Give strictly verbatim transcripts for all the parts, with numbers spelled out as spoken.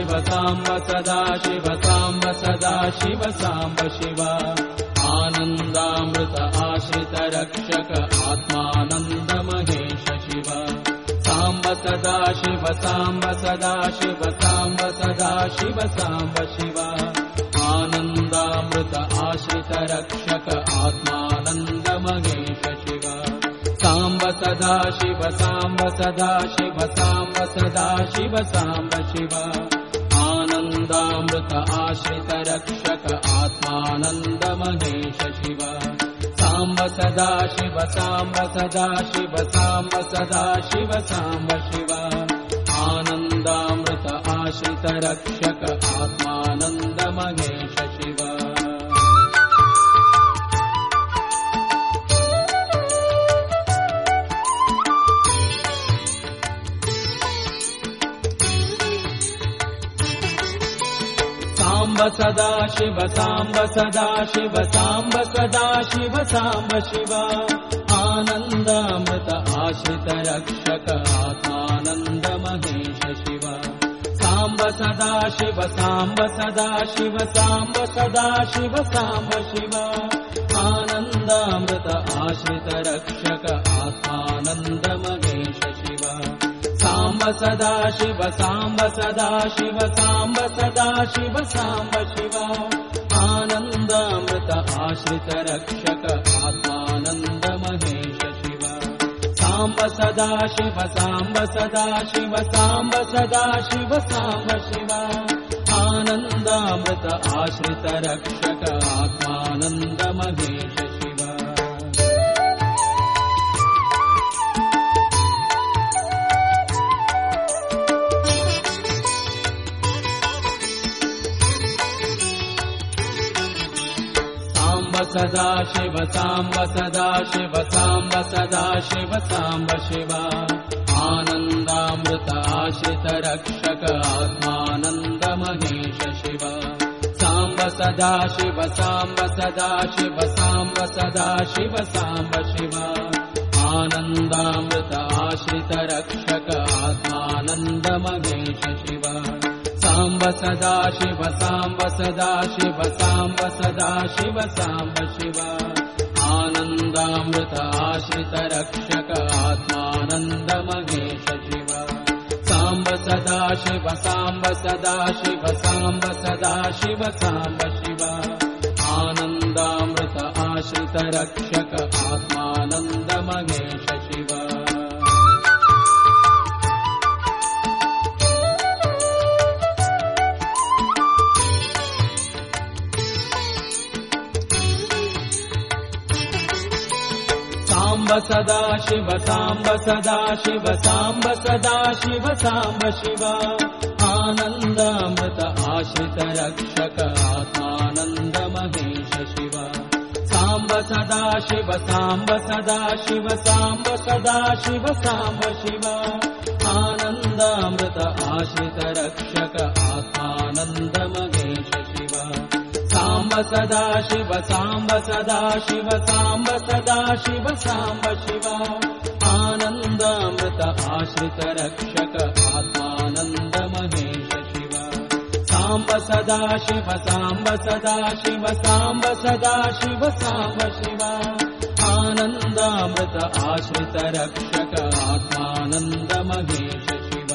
ಶಿವ ಸಾಂಬ ಸದಾ ಶಿವ ಸಾಂಬ ಸದಾ ಶಿವ ಸಾಂಬ ಶಿವ ಆನಂದಾಮೃತ ಆಶ್ರಿತ ರಕ್ಷಕ ಆತ್ಮಾನಂದ ಮಹೇಶ ಶಿವ ಸಾಂಬ ಸದಾ ಶಿವ ಸಾಂಬ ಸದಾ ಶಿವ ಸಾಂಬ ಸದಾ ಶಿವ ಸಾಂಬ ಶಿವ ಆನಂದಾಮೃತ ಆಶ್ರಿತ ರಕ್ಷಕ ಆತ್ಮಾನಂದ ಮಹೇಶ ಶಿವ ಸಾಂಬ ಸದಾ ಶಿವ ಸಾಂಬ ಸದಾ ಶಿವ ಸಾಂಬ ಸದಾ ಶಿವ ಸಾಂಬ ಶಿವ ಆನಂದಾಮೃತ ಆಶ್ರಿತ ರಕ್ಷಕ ಆತ್ಮಾನಂದ ಮಹೇಶ ಶಿವ ಸಾಂಬ ಸದಾ ಶಿವ ಸಾಂಬ ಸದಾ ಶಿವ ಸಾಂಬ ಸದಾ ಶಿವ ಸಾಂಬ ಶಿವ ಆನಂದಾಮೃತ ಆಶ್ರಿತ ರಕ್ಷಕ ಆತ್ಮಾನಂದ ಮಹೇಶ ಶಿವ ಸಾಂಬ ಸದಾ ಶಿವ ಸಾಂಬ ಸದಾ ಶಿವ ಸಾಂಬ ಸದಾ ಶಿವ ಸಾಂಬ ಶಿವ ಆನಂದಾಮೃತ ಆಶ್ರಿತ ರಕ್ಷಕ ಆತ್ಮಾನಂದ ಮಹೇಶ ಶಿವ ಸಾಂಬ ಸದಾ ಶಿವ ಸಾಂಬ ಸದಾ ಶಿವ ಸಾಂಬ ಸದಾ ಶಿವ ಸಾಂಬ ಶಿವ ಆನಂದಾಮೃತ ಆಶ್ರಿತ ರಕ್ಷಕ ಆತ್ಮಾನಂದ ಮಹೇಶ ಶಿವ ಸಾಂಬ ಸದಾ ಶಿವ ಸಾಂಬ ಸದಾ ಶಿವ ಸಾಂಬ ಸದಾ ಶಿವ ಸಾಂಬ ಶಿವ ಆನಂದಾಮೃತ ಆಶ್ರಿತ ರಕ್ಷಕ ಆತ್ಮಾನಂದ ಮಹೇಶ ಶಿವ ಸಾಂಬ ಸದಾ ಶಿವ ಸಾಂಬ ಸದಾ ಶಿವ ಸಾಂಬ ಸದಾ ಶಿವ ಸಾಂಬ ಶಿವ ಆನಂದಾಮೃತ ಆಶ್ರಿತ ರಕ್ಷಕ ಆತ್ಮಾನಂದ ಮಹೇಶ ಶಿವ ಸದಾ ಶಿವ ಸಾಂಬ ಸದಾ ಶಿವ ಸಾಂಬ ಸದಾ ಶಿವ ಸಾಂಬ ಶಿವ ಆನಂದಾಮೃತ ಆಶ್ರಿತ ರಕ್ಷಕ ಆತ್ಮಾನಂದ ಮಹೇಶ ಶಿವ ಸಾಂಬ ಸದಾ ಶಿವ ಸಾಂಬ ಸದಾ ಶಿವ ಸಾಂಬ ಸದಾ ಶಿವ ಸಾಂಬ ಶಿವ ಆನಂದಾಮೃತ ಆಶ್ರಿತ ರಕ್ಷಕ ಆತ್ಮಾನಂದ ಮಹೇಶ ಶಿವ ಸಾಂಬ ಸದಾ ಶಿವ ಸಾಂಬ ಸದಾ ಶಿವ ಸಾಂಬ ಸದಾ ಶಿವ ಸಾಂಬ ಶಿವ ಆನಂದಾಮೃತ ಆಶ್ರಿತ ರಕ್ಷಕ ಆತ್ಮಾನಂದ ಮಹೇಶ ಶಿವ ಸಾಂಬ ಸದಾ ಶಿವ ಸಾಂಬ ಸದಾ ಶಿವ ಸಾಂಬ ಸದಾ ಶಿವ ಸಾಂಬ ಶಿವ ಆನಂದಾಮೃತ ಆಶ್ರಿತ ರಕ್ಷಕ ಆತ್ಮಾನಂದ ಮಹೇಶ ಶಿವ ಸಾಂಬ ಸದಾ ಶಿವ ಸಾಂಬ ಸದಾ ಶಿವ ಸಾಂಬ ಸದಾ ಶಿವ ಸಾಂಬ ಶಿವ ಆನಂದಾಮೃತ ಆಶ್ರಿತ ರಕ್ಷಕ ಆತ್ಮಾನಂದ ಮಹೇಶ ಶಿವ ಸಾಂಬ ಸದಾ ಶಿವ ಸಾಂಬ ಸದಾ ಶಿವ ಸಾಂಬ ಸದಾ ಶಿವ ಸಾಂಬ ಶಿವ ಆನಂದಾಮೃತ ಆಶ್ರಿತ ರಕ್ಷಕ ಆತ್ಮಾನಂದ ಮಹೇಶ ಶಿವ ಸಾಂಬ ಸದಾ ಶಿವ ಸಾಂಬ ಸದಾ ಶಿವ ಸಾಂಬ ಸದಾ ಶಿವ ಸಾಂಬ ಶಿವ ಆನಂದಾಮೃತ ಆಶ್ರಿತ ರಕ್ಷಕ ಆತ್ಮಾನಂದ ಮಹೇಶ ಶಿವ ಸಾಂಬ ಸದಾ ಶಿವ ಸಾಂಬ ಸದಾ ಶಿವ ಸಾಂಬ ಸದಾ ಶಿವ ಸಾಂಬ ಶಿವ ಆನಂದಾಮೃತ ಆಶ್ರಿತ ರಕ್ಷಕ ಆತ್ಮಾನಂದ ಮಹೇಶ ಶಿವ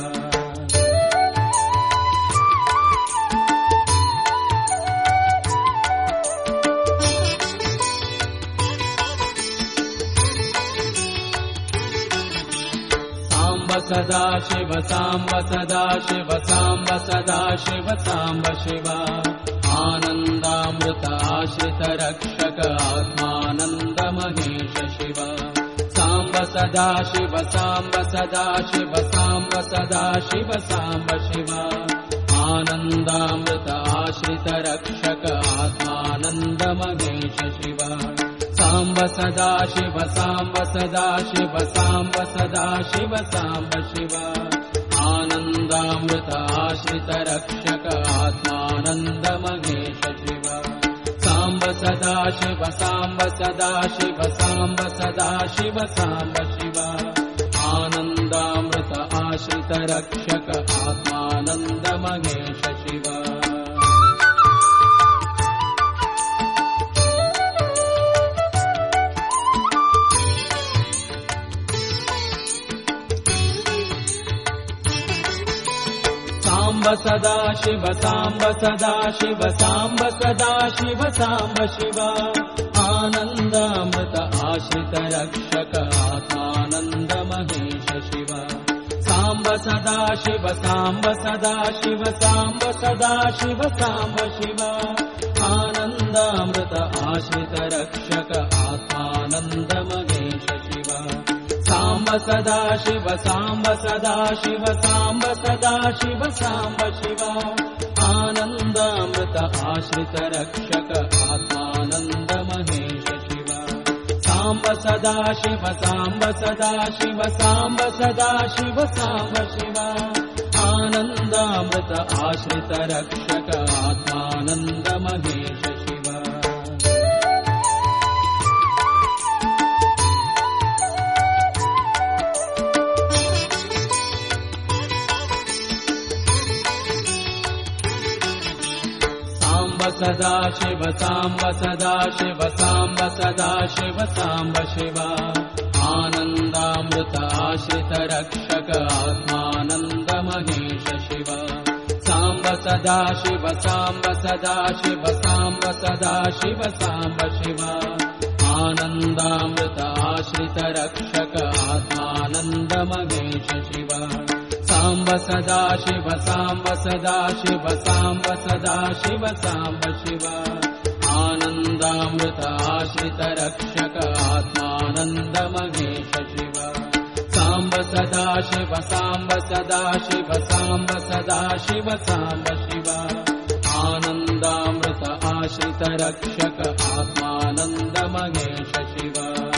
ಸದಾ ಶಿವ ಸಾಂಬ ಸದಾ ಶಿವ ಸಾಂಬ ಸದಾ ಶಿವ ಸಾಂಬ ಶಿವ ಆನಂದಾಮೃತ ಆಶ್ರಿತ ರಕ್ಷಕ ಆತ್ಮಾನಂದ ಮಹೇಶ ಶಿವ ಸಾಂಬ ಸದಾ ಶಿವ ಸಾಂಬ ಸದಾ ಶಿವ ಸಾಂಬ ಸದಾ ಶಿವ ಸಾಂಬ ಶಿವ ಆನಂದಾಮೃತ ಆಶ್ರಿತ ರಕ್ಷಕ ಆತ್ಮಾನಂದ ಮಹೇಶ ಶಿವ ಸಾಂಬ ಸದಾ ಶಿವ ಸಾಂಬ ಸದಾ ಶಿವ ಸಾಂಬ ಸದಾ ಶಿವ ಸಾಂಬ ಶಿವ ಆನಂದಾಮೃತ ಆಶ್ರಿತ ರಕ್ಷಕ ಆತ್ಮಾನಂದ ಮಹೇಶ ಶಿವ ಸಾಂಬ ಸದಾ ಶಿವ ಸಾಂಬ ಸದಾ ಶಿವ ಸಾಂಬ ಸದಾ ಶಿವ ಸಾಂಬ ಶಿವ ಆನಂದಾಮೃತ ಆಶ್ರಿತ आश्रित रक्षक आत्मानन्द महेश शिव साम्ब सदा शिव साम्ब सदा शिव साम्ब सदा शिव साम्ब शिव आनन्दामृत आश्रित रक्षक आत्मानन्द महेश शिव साम्ब सदा शिव साम्ब सदा शिव साम्ब सदा शिव साम्ब शिव आनन्दामृत आश्रित रक्षक आत्मानन्द महेश शिव साम्ब सदा शिव साम्ब सदा शिव साम्ब सदा शिव साम्ब शिव आनन्दामृत आश्रित रक्षक आत्मानन्द महेश शिव साम्ब सदा शिव साम्ब सदा शिव साम्ब सदा शिव साम्ब शिव आनन्दामृत आश्रित रक्षक आत्मानन्द महेश शिव साम्ब सदा शिव साम्ब सदा शिव साम्ब सदा शिव साम्ब शिव आनन्दामृत आश्रित रक्षक आत्मानन्द महेश शिव साम्ब सदा शिव साम्ब सदा शिव साम्ब सदा शिव साम्ब शिव आनन्दामृत आश्रित रक्षक आत्मानन्द महेश शिव साम्ब सदा शिव साम्ब सदा शिव साम्ब सदा शिव साम्ब शिव आनन्दामृत आश्रित रक्षक आत्मानन्द महेश शिव साम्ब सदा शिव साम्ब सदा शिव साम्ब सदा शिव साम्ब शिव आनन्दामृत आश्रित रक्षक आत्मानन्द महेश शिव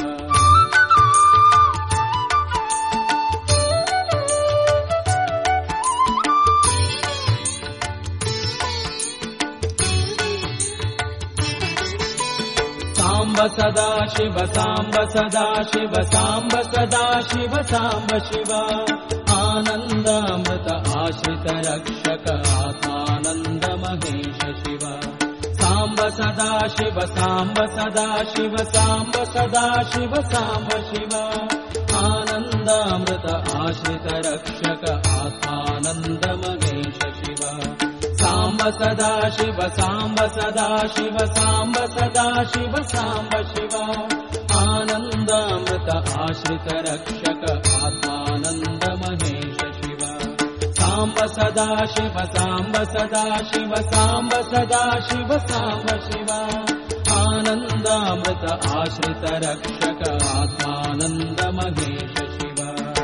साम्ब सदा शिव साम्ब सदा शिव साम्ब सदा शिव साम्ब शिव आनन्दामृत आश्रित रक्षक आत्मानन्द महेश शिव साम्ब सदा शिव साम्ब सदा शिव साम्ब सदा शिव साम्ब शिव आनन्दामृत आश्रित रक्षक आत्मानन्द महेश शिव साम्ब सदा शिव साम्ब सदा शिव साम्ब सदा शिव साम्ब शिव आनन्दामृत आश्रित रक्षक आत्मानन्द महेश शिव साम्ब सदा शिव साम्ब सदा शिव साम्ब सदा शिव साम्ब शिव आनन्दामृत आश्रित रक्षक आत्मानन्द महेश शिव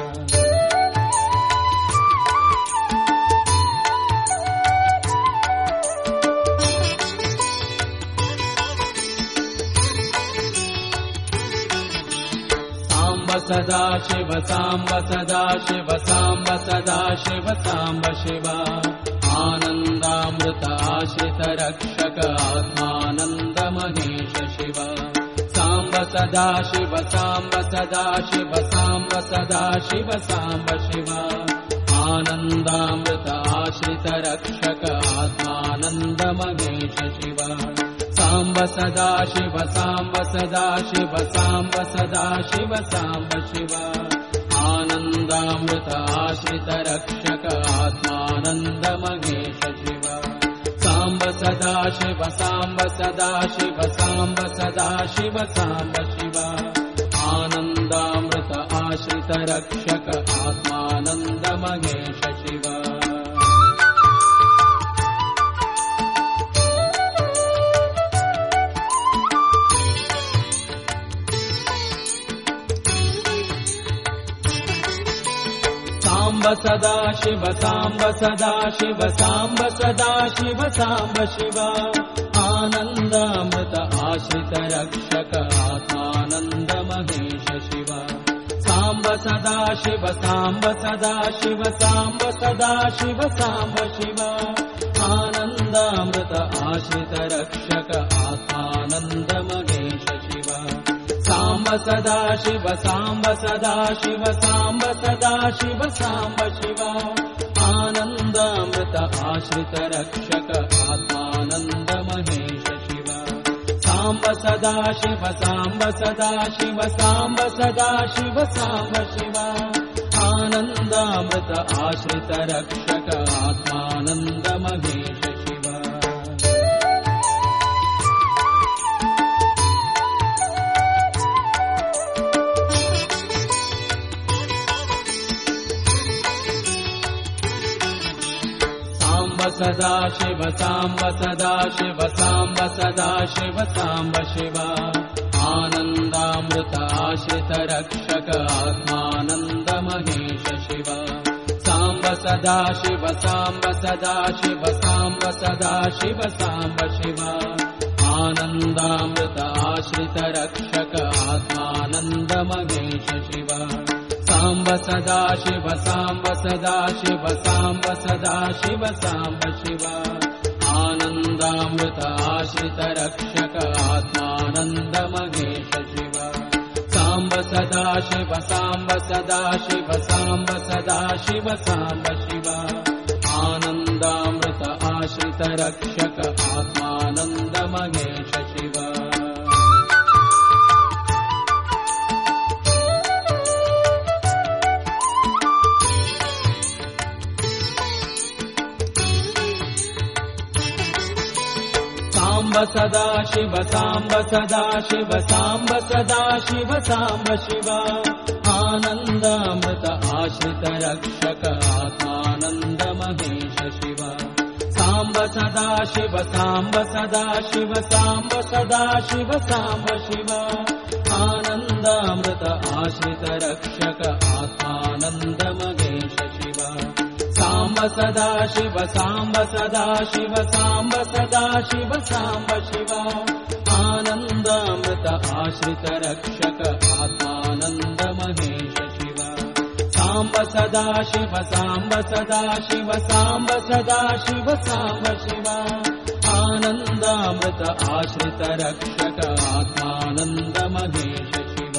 साम्ब सदा शिव साम्ब सदा शिव साम्ब सदा शिव साम्ब शिव आनन्दामृत आश्रित रक्षक आत्मानन्द महेश शिव साम्ब सदा शिव साम्ब सदा शिव साम्ब सदा शिव साम्ब शिव आनन्दामृत आश्रित रक्षक आत्मानन्द महेश शिव साम्ब सदा शिव साम्ब सदा शिव साम्ब सदा शिव साम्ब शिव आनन्दामृत आश्रित रक्षक आत्मानन्द महेश शिव साम्ब सदा शिव साम्ब सदा शिव साम्ब सदा शिव साम्ब शिव आनन्दामृत आश्रित रक्षक आत्मानन्द महेश शिव साम्ब सदा शिव साम्ब सदा शिव साम्ब सदा शिव साम्ब शिव आनन्दामृत आश्रित रक्षक आत्मानन्द महेश शिव साम्ब सदा शिव साम्ब सदा शिव साम्ब सदा शिव साम्ब शिव आनन्दामृत आश्रित रक्षक आत्मानन्द महेश शिव ಸಾಂಬ ಸದಾ ಶಿವ ಸಾಂಬ ಸದಾ ಶಿವ ಸಾಂಬ ಸದಾ ಶಿವ ಸಾಂಬ ಶಿವ ಆನಂದಾಮೃತ ಆಶ್ರಿತ ರಕ್ಷಕ ಆತ್ಮಾನಂದ ಮಹೇಶ ಶಿವ ಸಾಂಬ ಸದಾ ಶಿವ ಸಾಂಬ ಸದಾ ಶಿವ ಸಾಂಬ ಸದಾ ಶಿವ ಸಾಂಬ ಶಿವ ಆನಂದಾಮೃತ ಆಶ್ರಿತ ರಕ್ಷಕ ಆತ್ಮಾನಂದ ಮಹೇಶ ಶಿವ ಸಾಂಬ ಸದಾ ಶಿವ ಸಾಂಬ ಸದಾ ಶಿವ ಸಾಂಬ ಸದಾ ಶಿವ ಸಾಂಬ ಶಿವ ಆನಂದಾಮೃತ ಆಶ್ರಿತ ರಕ್ಷಕ ಆತ್ಮಾನಂದ ಮಹೇಶ ಶಿವ ಸಾಂಬ ಸದಾ ಶಿವ ಸಾಂಬ ಸದಾ ಶಿವ ಸಾಂಬ ಸದಾ ಶಿವ ಸಾಂಬ ಶಿವ ಆನಂದಾಮೃತ ಆಶ್ರಿತ ರಕ್ಷಕ ಆತ್ಮಾನಂದ ಮಹೇಶ ಶಿವ ಸಾಂಬ ಸದಾ ಶಿವ ಸಾಂಬ ಸದಾ ಶಿವ ಸಾಂಬ ಸದಾ ಶಿವ ಸಾಂಬ ಶಿವ ಆನಂದಾಮೃತ ಆಶ್ರಿತ ರಕ್ಷಕ ಆತ್ಮಾನಂದ ಮಹೇಶ ಶಿವ ಸಾಂಬ ಸದಾ ಶಿವ ಸಾಂಬ ಸದಾ ಶಿವ ಸಾಂಬ ಸದಾ ಶಿವ ಸಾಂಬ ಶಿವ ಆನಂದಾಮೃತ ಆಶ್ರಿತ ರಕ್ಷಕ ಆತ್ಮಾನಂದ ಮಹೇಶ ಶಿವ ಸಾಂಬ ಸದಾ ಶಿವ ಸಾಂಬ ಸದಾ ಶಿವ ಸಾಂಬ ಸದಾ ಶಿವ ಸಾಂಬ ಶಿವ ಆನಂದಾಮೃತ ಆಶ್ರಿತ ರಕ್ಷಕ ಆತ್ಮಾನಂದ ಮಹೇಶ ಶಿವ ಸಾಂಬ ಸದಾ ಶಿವ ಸಾಂಬ ಸದಾ ಶಿವ ಸಾಂಬ ಸದಾ ಶಿವ ಸಾಂಬ ಶಿವ ಆನಂದಾಮೃತ ಆಶ್ರಿತ ರಕ್ಷಕ ಆತ್ಮಾನಂದ ಮಹೇಶ ಶಿವ ಸಾಂಬ ಸದಾ ಶಿವ ಸಾಂಬ ಸದಾ ಶಿವ ಸಾಂಬ ಸದಾ ಶಿವ ಸಾಂಬ ಶಿವ ಆನಂದಾಮೃತ ಆಶ್ರಿತ ರಕ್ಷಕ ಆತ್ಮಾನಂದ ಮಹೇಶ ಶಿವ ಸಾಂಬ ಸದಾ ಶಿವ ಸಾಂಬ ಸದಾ ಶಿವ ಸಾಂಬ ಸದಾ ಶಿವ ಸಾಂಬ ಶಿವ ಆನಂದಾಮೃತ ಆಶ್ರಿತ ರಕ್ಷಕ ಆತ್ಮಾನಂದ ಮಹೇಶ ಶಿವ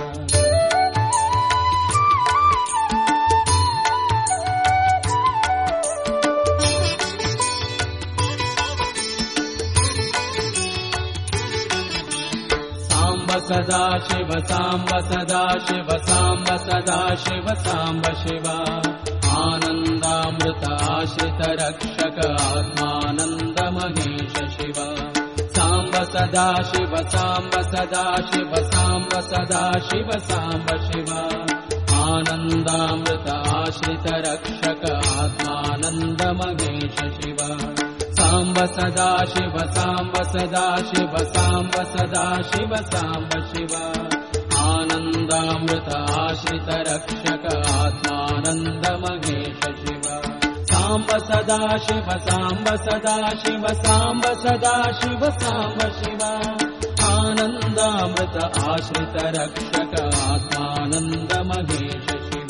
ಸಾಂಬ ಸದಾ ಶಿವ ಸಾಂಬ ಸದಾ ಶಿವ ಸಾಂಬ ಸದಾ ಶಿವ ಸಾಂಬ ಶಿವ ಆನಂದಾಮೃತ ಆಶ್ರಿತ ರಕ್ಷಕ ಆತ್ಮಾನಂದ ಮಹೇಶ ಶಿವ ಸಾಂಬ ಸದಾ ಶಿವ ಸಾಂಬ ಸದಾ ಶಿವ ಸಾಂಬ ಸದಾ ಶಿವ ಸಾಂಬ ಶಿವ ಆನಂದಾಮೃತ ಆಶ್ರಿತ ರಕ್ಷಕ ಆತ್ಮಾನಂದ ಮಹೇಶ ಶಿವ ಸಾಂಬ ಸದಾ ಶಿವ ಸಾಂಬ ಸದಾ ಶಿವ ಸಾಂಬ ಸದಾ ಶಿವ ಸಾಂಬ ಶಿವ ಆನಂದಾಮೃತ ಆಶ್ರಿತ ರಕ್ಷಕ ಆತ್ಮಾನಂದ ಮಹೇಶ ಶಿವ ಸಾಂಬ ಸದಾ ಶಿವ ಸಾಂಬ ಸದಾ ಶಿವ ಸಾಂಬ ಸದಾ ಶಿವ ಸಾಂಬ ಶಿವ ಆನಂದಾಮೃತ ಆಶ್ರಿತ ರಕ್ಷಕ ಆತ್ಮಾನಂದ ಮಹೇಶ ಶಿವ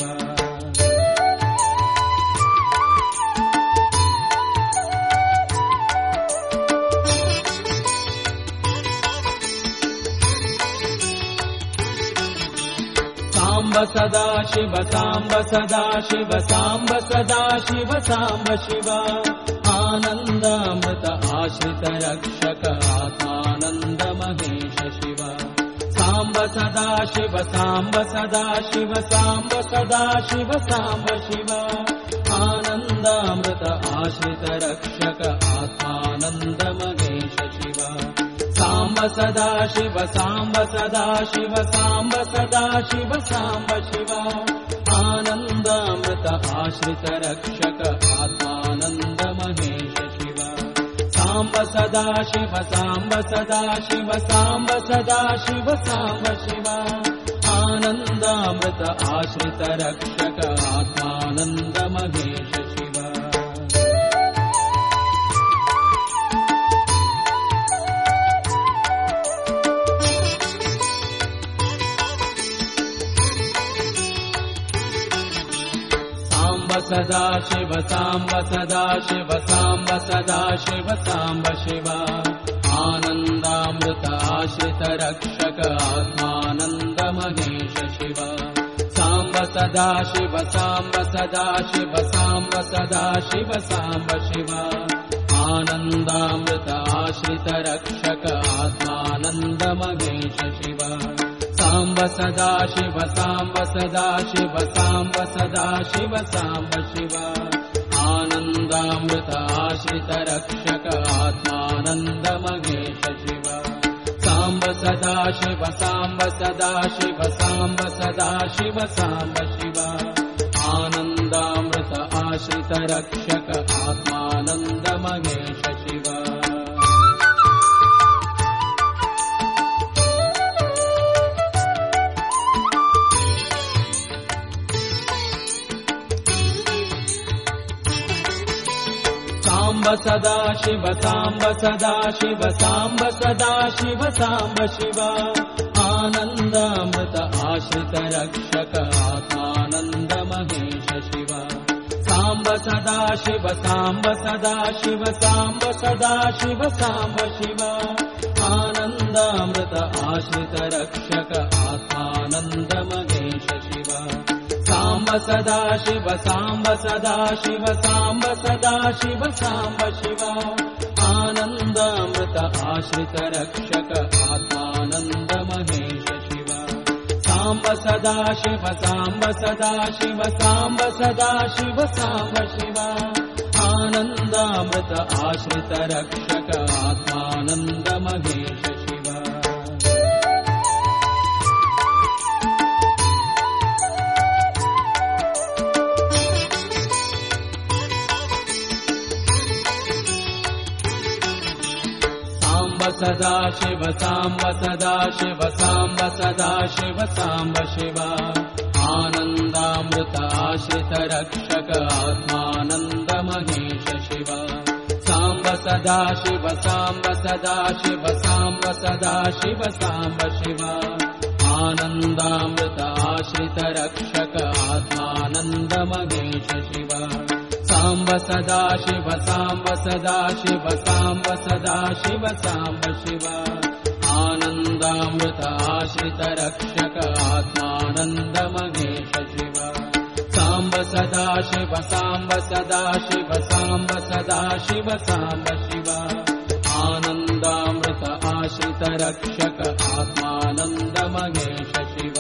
ಸಾಂಬ ಸದಾ ಶಿವ ಸಾಂಬ ಸದಾ ಶಿವ ಸಾಂಬ ಸದಾ ಶಿವ ಸಾಂಬ ಶಿವ ಆನಂದಾಮೃತ ಆಶ್ರಿತ ರಕ್ಷಕ ಆತ್ಮಾನಂದ ಮಹೇಶ ಶಿವ ಸಾಂಬ ಸದಾ ಶಿವ ಸಾಂಬ ಸದಾ ಶಿವ ಸಾಂಬ ಸದಾ ಶಿವ ಸಾಂಬ ಶಿವ ಆನಂದಾಮೃತ ಆಶ್ರಿತ ರಕ್ಷಕ ಆತ್ಮಾನಂದ ಮಹೇಶ ಶಿವ ಸಾಂಬ ಸದಾ ಶಿವ ಸಾಂಬ ಸದಾ ಶಿವ ಸಾಂಬ ಸದಾ ಶಿವ ಸಾಂಬ ಶಿವ ಆನಂದಾಮೃತ ಆಶ್ರಿತ ರಕ್ಷಕ ಆತ್ಮಾನಂದ ಮಹೇಶ ಶಿವ ಸಾಂಬ ಸದಾ ಶಿವ ಸಾಂಬ ಸದಾ ಶಿವ ಸಾಂಬ ಸದಾ ಶಿವ ಸಾಂಬ ಶಿವ ಆನಂದಾಮೃತ ಆಶ್ರಿತ ರಕ್ಷಕ ಆತ್ಮಾನಂದ ಮಹೇಶ ಶಿವ ಸದಾ ಶಿವ ಸಾಂಬ ಸದಾ ಶಿವ ಸಾಂಬ ಸದಾ ಶಿವ ಸಾಂಬ ಶಿವ आनन्दामृत आश्रित रक्षक आत्मानन्द महेश शिव साम्ब सदा शिव साम्ब सदा शिव साम्ब सदा शिव साम्ब शिव आनन्दामृत आश्रित रक्षक आत्मानन्द महेश शिव साम्ब सदा शिव साम्ब सदा शिव साम्ब सदा शिव साम्ब शिव आनन्दामृत आश्रित रक्षक आत्मानन्द महेश शिव साम्ब सदा शिव साम्ब सदा शिव साम्ब सदा शिव साम्ब शिव आनन्दामृत आश्रित रक्षक आत्मानन्द महेश शिव साम्ब सदा शिव साम्ब सदा शिव साम्ब सदा शिव साम्ब शिव आनन्दामृत आश्रित रक्षक आत्मानन्द महेश शिव साम्ब सदा शिव साम्ब सदा शिव साम्ब सदा शिव साम्ब शिव आनन्दामृत आश्रित रक्षक आत्मानन्द महेश शिव साम्ब सदा शिव साम्ब सदा शिव साम्ब सदा शिव साम्ब शिव आनन्दामृत आश्रित रक्षक आत्मानन्द महेश शिव साम्ब सदा शिव साम्ब सदा शिव साम्ब सदा शिव साम्ब शिव आनन्दामृत आश्रित रक्षक आत्मानन्द महेश शिव सदा शिव साम्ब सदा शिव साम्ब सदा शिव साम्ब शिव आनन्दामृत आश्रित रक्षक आत्मानन्द महेश शिव साम्ब सदा शिव साम्ब सदा शिव साम्ब सदा शिव साम्ब शिव आनन्दामृत आश्रित रक्षक आत्मानन्द महेश शिव साम्ब सदा शिव साम्ब सदा शिव साम्ब सदा शिव साम्ब शिव आनन्दामृत आश्रित रक्षक आत्मानन्द महेश शिव साम्ब सदा शिव साम्ब सदा शिव साम्ब सदा शिव साम्ब शिव आनन्दामृत आश्रित रक्षक आत्मानन्द महेश शिव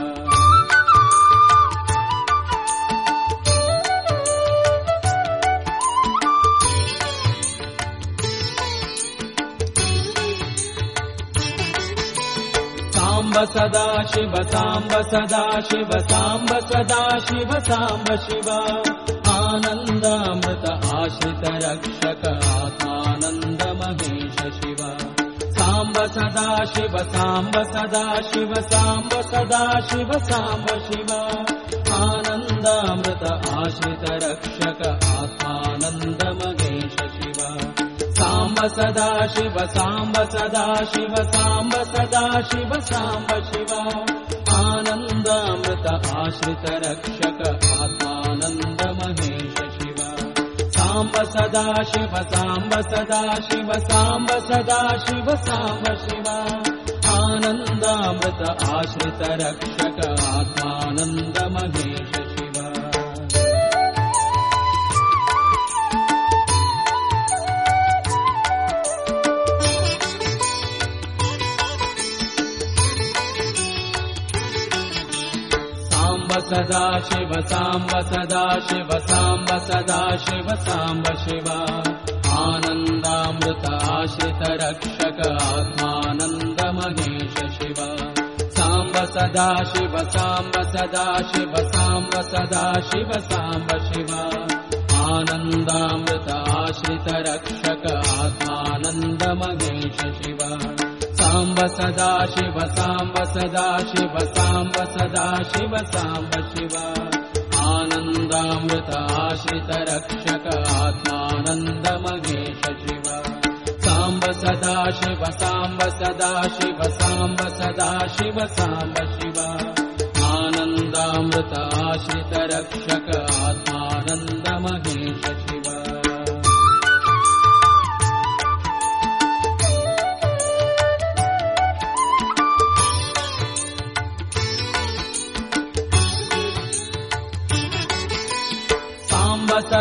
साम्ब सदा शिव साम्ब सदा शिव साम्ब सदा शिव साम्ब शिव आनन्दामृत आश्रित रक्षक आत्मानन्द महेश शिव साम्ब सदा शिव साम्ब सदा शिव साम्ब सदा शिव साम्ब शिव आनन्दामृत आश्रित रक्षक आत्मानन्द महेश शिव साम्ब सदा शिव साम्ब सदा शिव साम्ब सदा शिव साम्ब शिव आनन्दामृत आश्रित रक्षक आत्मानन्द महेश शिव साम्ब सदा शिव साम्ब सदा शिव साम्ब सदा शिव साम्ब शिव आनन्दामृत आश्रित रक्षक आत्मानन्द महेश शिव सदा शिव साम्ब सदा शिव साम्ब सदा शिव साम्ब शिव आनन्दामृत आश्रित रक्षक आत्मानन्द महेश शिव साम्ब सदा शिव साम्ब सदा शिव साम्ब सदा शिव साम्ब शिव आनन्दामृत आश्रित रक्षक आत्मानन्द महेश शिव साम्ब सदा शिव साम्ब सदा शिव साम्ब सदा शिव साम्ब शिव आनन्दामृत आश्रित रक्षक आत्मानन्द महेश शिव साम्ब सदा शिव साम्ब सदा शिव साम्ब सदा शिव साम्ब शिव आनन्दामृत आश्रित रक्षक आत्मानन्द महेश शिव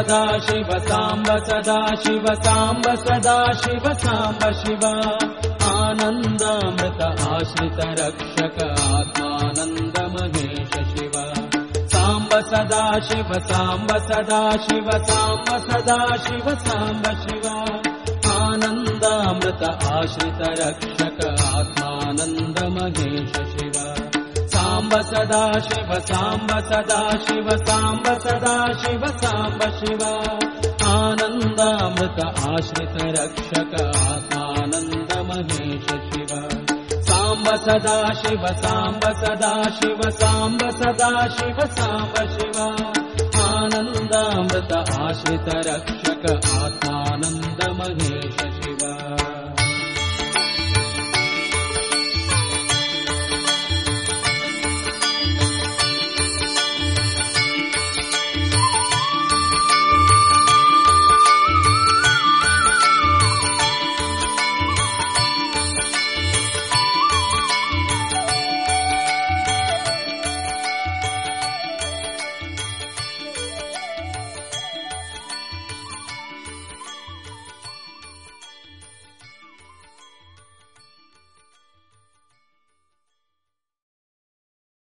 ಸದಾ ಶಿವ ಸಾಂಬ ಸದಾ ಶಿವ ಸಾಂಬ ಸದಾ ಶಿವ ಸಾಂಬ ಶಿವ ಆನಂದಾಮೃತ ಆಶ್ರಿತ ರಕ್ಷಕ ಆತ್ಮಾನಂದ ಮಹೇಶ ಶಿವ ಸಾಂಬ ಸದಾ ಶಿವ ಸಾಂಬ ಸದಾ ಶಿವ ಸಾಂಬ ಸದಾ ಶಿವ ಸಾಂಬ ಶಿವ ಆನಂದಾಮೃತ ಆಶ್ರಿತ ರಕ್ಷಕ ಆತ್ಮಾನಂದ ಮಹೇಶ ಶಿವ ಸಾಂಬ ಸದಾ ಶಿವ ಸಾಂಬ ಸದಾ ಶಿವ ಸಾಂಬ ಸದಾ ಶಿವ ಸಾಂಬ ಶಿವ ಆನಂದಾಮೃತ ಆಶ್ರಿತ ರಕ್ಷಕ ಆತ್ಮಾನಂದ ಮಹೇಶ ಶಿವ ಸಾಂಬ ಸದಾ ಶಿವ ಸಾಂಬ ಸದಾ ಶಿವ ಸಾಂಬ ಸದಾ ಶಿವ ಸಾಂಬ ಶಿವ ಆನಂದಾಮೃತ ಆಶ್ರಿತ ರಕ್ಷಕ ಆತ್ಮಾನಂದ ಮಹೇಶ